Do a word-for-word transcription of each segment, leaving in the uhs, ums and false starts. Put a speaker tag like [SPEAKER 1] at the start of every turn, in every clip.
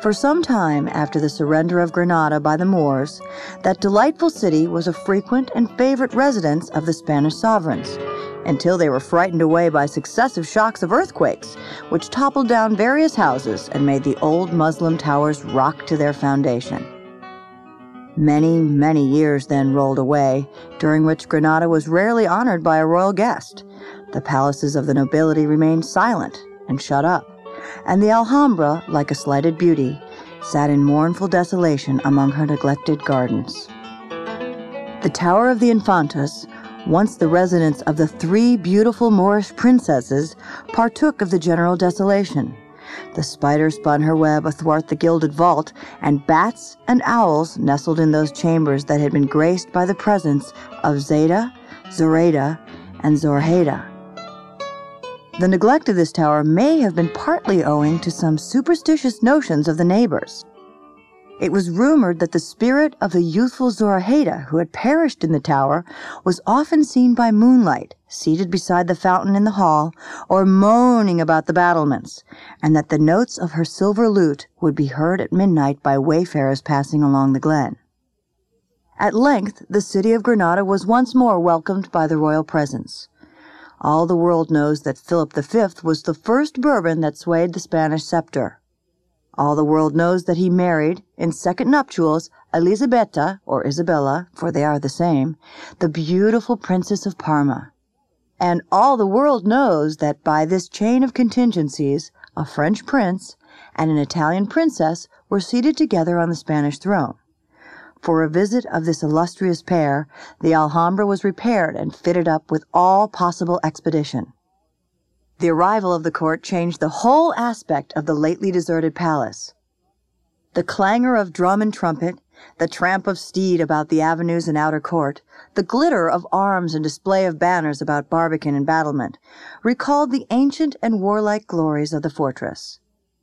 [SPEAKER 1] For some time after the surrender of Granada by the Moors, that delightful city was a frequent and favorite residence of the Spanish sovereigns, until they were frightened away by successive shocks of earthquakes, which toppled down various houses and made the old Muslim towers rock to their foundation. Many, many years then rolled away, during which Granada was rarely honored by a royal guest. The palaces of the nobility remained silent and shut up, and the Alhambra, like a slighted beauty, sat in mournful desolation among her neglected gardens. The Tower of the Infantas, once the residence of the three beautiful Moorish princesses, partook of the general desolation. The spider spun her web athwart the gilded vault, and bats and owls nestled in those chambers that had been graced by the presence of Zayda, Zoraida, and Zorhaida. The neglect of this tower may have been partly owing to some superstitious notions of the neighbors. It was rumored that the spirit of the youthful Zorhaida, who had perished in the tower, was often seen by moonlight, seated beside the fountain in the hall, or moaning about the battlements, and that the notes of her silver lute would be heard at midnight by wayfarers passing along the glen. At length, the city of Granada was once more welcomed by the royal presence. All the world knows that Philip the Fifth was the first Bourbon that swayed the Spanish scepter. All the world knows that he married, in second nuptials, Elisabetta, or Isabella, for they are the same, the beautiful Princess of Parma. And all the world knows that by this chain of contingencies, a French prince and an Italian princess were seated together on the Spanish throne. For a visit of this illustrious pair, the Alhambra was repaired and fitted up with all possible expedition. The arrival of the court changed the whole aspect of the lately deserted palace. The clangor of drum and trumpet, the tramp of steed about the avenues and outer court, the glitter of arms and display of banners about barbican and battlement, recalled the ancient and warlike glories of the fortress.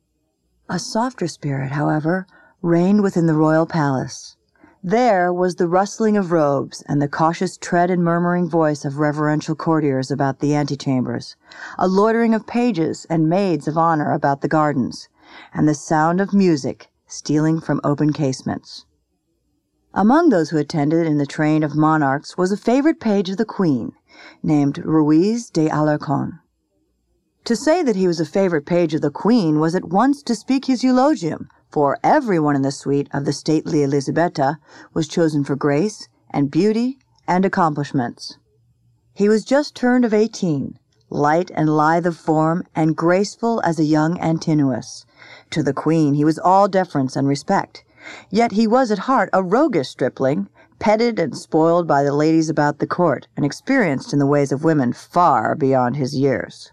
[SPEAKER 1] A softer spirit, however, reigned within the royal palace. There was the rustling of robes and the cautious tread and murmuring voice of reverential courtiers about the antechambers, a loitering of pages and maids of honor about the gardens, and the sound of music stealing from open casements. Among those who attended in the train of monarchs was a favorite page of the Queen, named Ruiz de Alarcon. To say that he was a favorite page of the Queen was at once to speak his eulogium, for everyone in the suite of the stately Elisabetta was chosen for grace and beauty and accomplishments. He was just turned of eighteen, light and lithe of form, and graceful as a young Antinous. To the Queen he was all deference and respect, yet he was at heart a roguish stripling, petted and spoiled by the ladies about the court, and experienced in the ways of women far beyond his years.